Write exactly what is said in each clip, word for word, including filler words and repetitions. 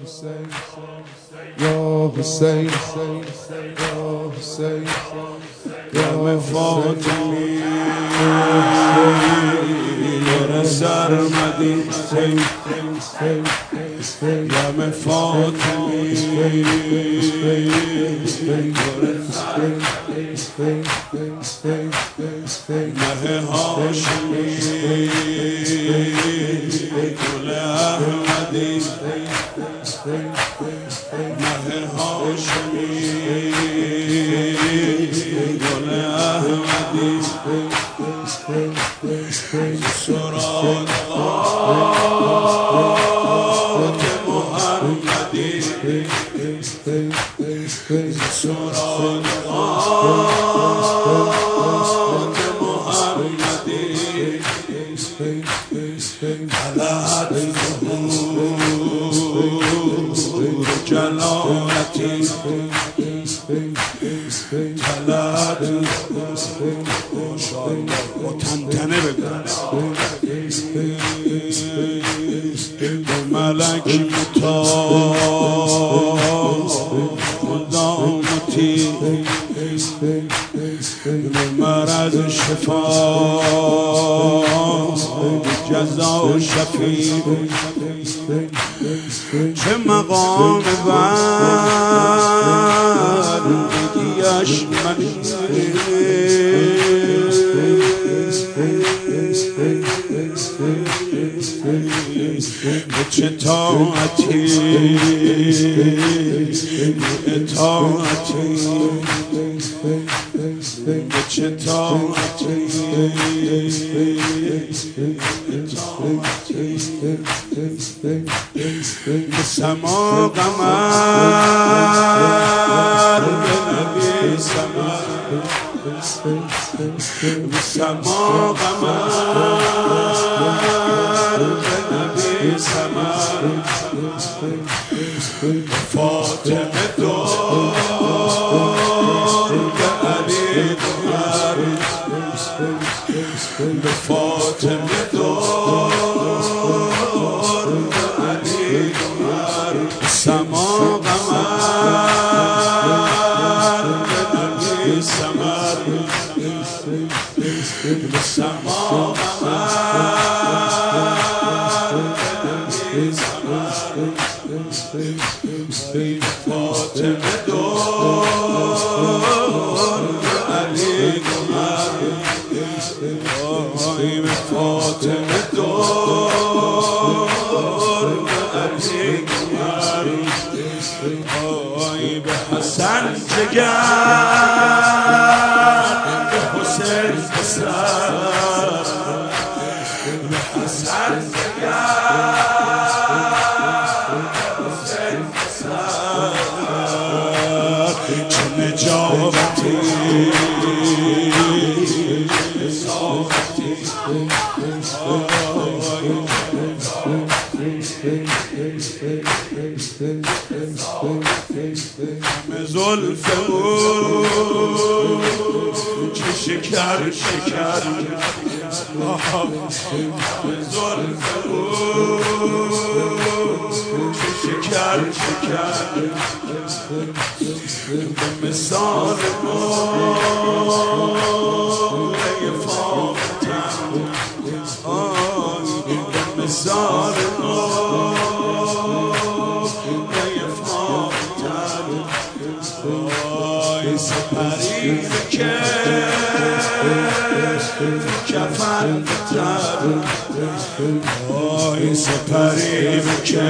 یا حسین یا حسین یا فاطمی یا سرمدی یا فاطمی مه هاشمی گل احمدی مه هاشمی گل احمدی سراد آت محمدی سراد آت محمدی علت ظهور جلالتی طلعت ماشاءالله با تنتنه بگن به ملک متاع مدامتی به مرض شفا جزا و شفیع چه مقام بندگیش منی به چه طاعتی اطاعتی به چه طاعتی اطاعتی به سما قمر به نبی سمر به سما قمر به نبی سمر فاطمه دار به علی دمر به فاطمه دار به علی دمر سما قمر به نبی سمر به سما قمر به نبی سمر فاطمه دار به علی دمر به فاطمه دار به علی دمر به حسن جگر به حسین پسر به حسن جگر به حسین پسر چه نجابتی همه زلف او چه شکر شکر همه زلف او چه شکر شکر به مثال موله فاطم به مثال موله فاطم سپری که کفن بتر آی سپری که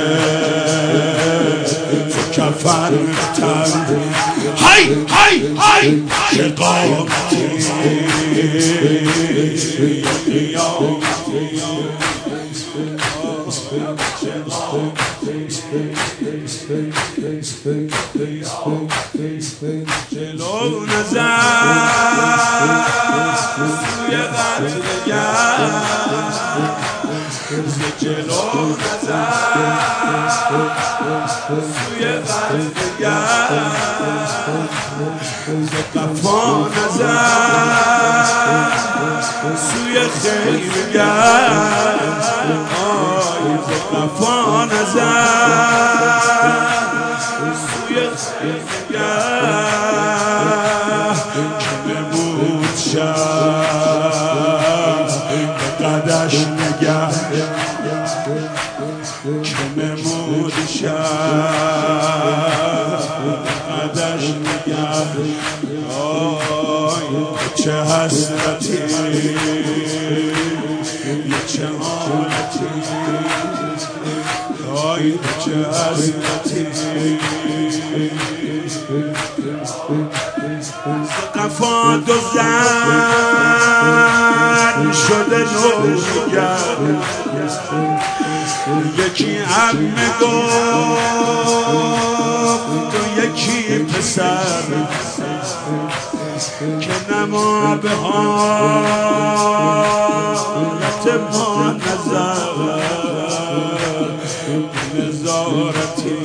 کفن بتر های های های چه قامتی جلو نظر سوی قتلگر جلو نظر سوی قتلگر ز قفا نظر سوی خیمگر ز قفا نظر که نمودی شهدش نگه چه حسرتی یه چه حالتی آی چه حسرتی قفا دو زن شده نوگر یکی عمه گفت و یکی پسر که نما به حالت ما نظر نظارتی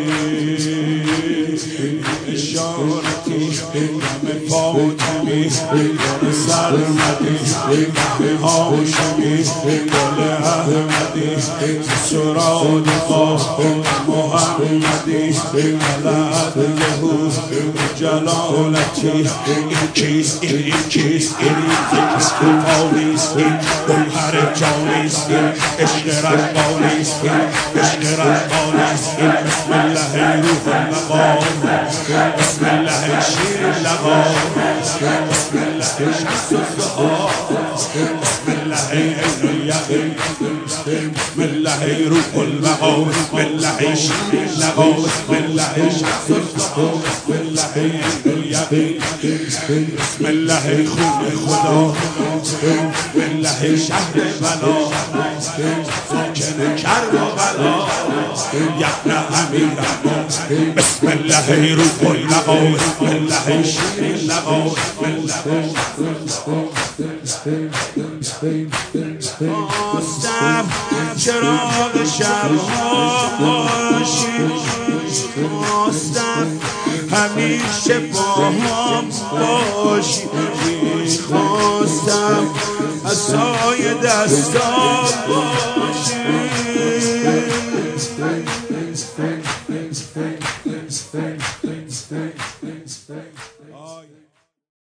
اشارتی دم فاطمی دم سرمدی دم هاشمی گل احمدی سراد خواه محمدی ملعت یهود جلالتی این کیست این این کیست این این کیست پالیست این گوهر جانیست این عشق ربانیست این عشق ربانیست این بسم الله روح المقام بسم الله شیر اللقام بسم الله شمس الزهار بسم الله عین الیقین بسم الله روح المقام بسم الله شیر اللقام بسم الله شمس الزهار بسم الله عین الیقین بسم الله خون خدا بسم الله شهر بلا ساکن کرب و بلا یبن امیر بسم الله روح المقام بسم الله شیر اللقام خواستم چراغ شبها باشی خواستم همیشه با هم باشی میخواستم عصای دستام